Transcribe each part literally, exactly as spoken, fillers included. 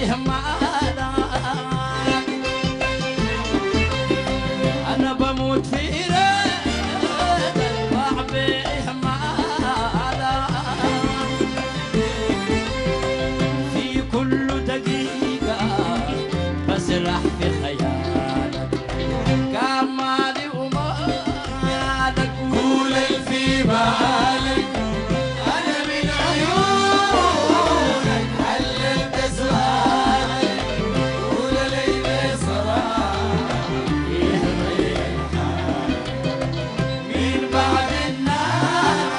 به مالا أنا بموت في ريت أطلع به مالا في كل دقيقة بسرح في خيالك كان مالي ومالك قول في بالك أنا من عيونك حللت سؤالك قول لي بصراحة يهمني حالك مين بعد النار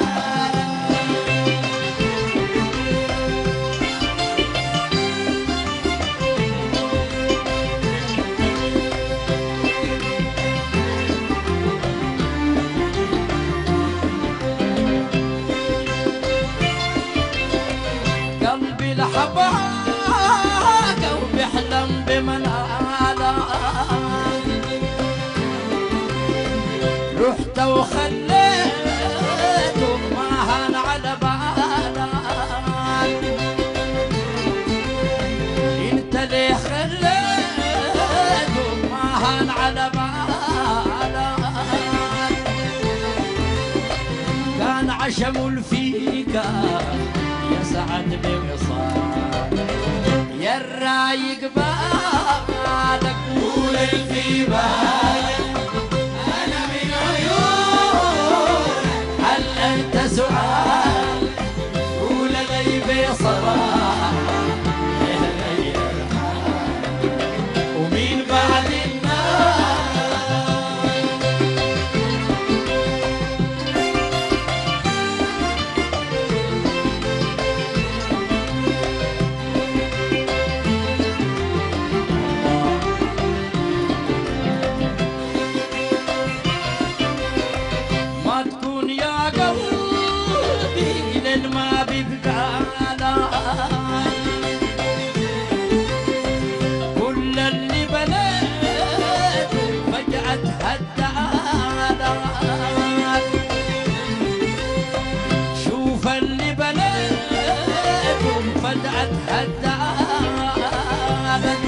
قلبي لحباك وبيحلم بمنالك رحت وخليته ما هان على بالك انت ليه خليته ما هان على بالك كان عشم فيك يسعد بوصالك يا الرايق بالك قول في بالك أنا من عيونك هل أنت سؤال قول لي بصراحة يغير حالك ومين بعد النار ما تكون يا قلبي لين ما ببقالك كل اللي بنيته فجأة تهدالك شوف اللي بنيته فجأة تهدالك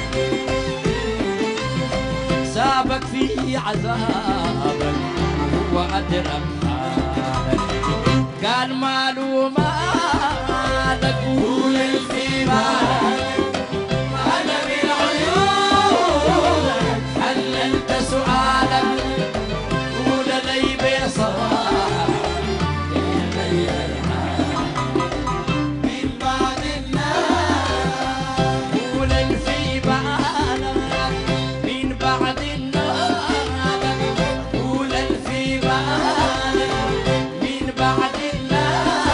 سابك في عذابك وأدرك حالك كان ماله مالك قول في بالك أنا من عيونك حللت سؤالك قول لي بصراحة يغير حالك من بعد النار قول في بالك من بعد النار قول في بالك من بعد النار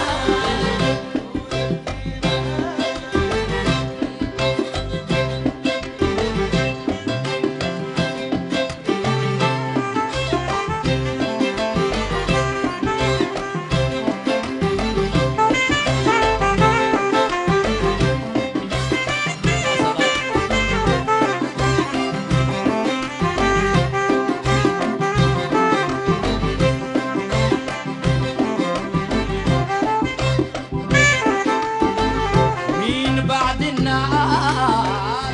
مين بعد النار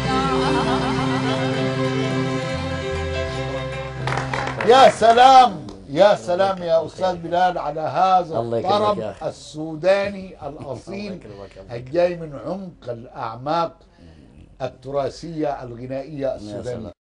يا سلام يا سلام يا أستاذ بلال على هذا الله يكرمك الطرب يا أخي. السوداني الله الأصيل يكرمك، الله الجاي من عمق الأعماق التراثية الغنائية يا السودانية. سلام.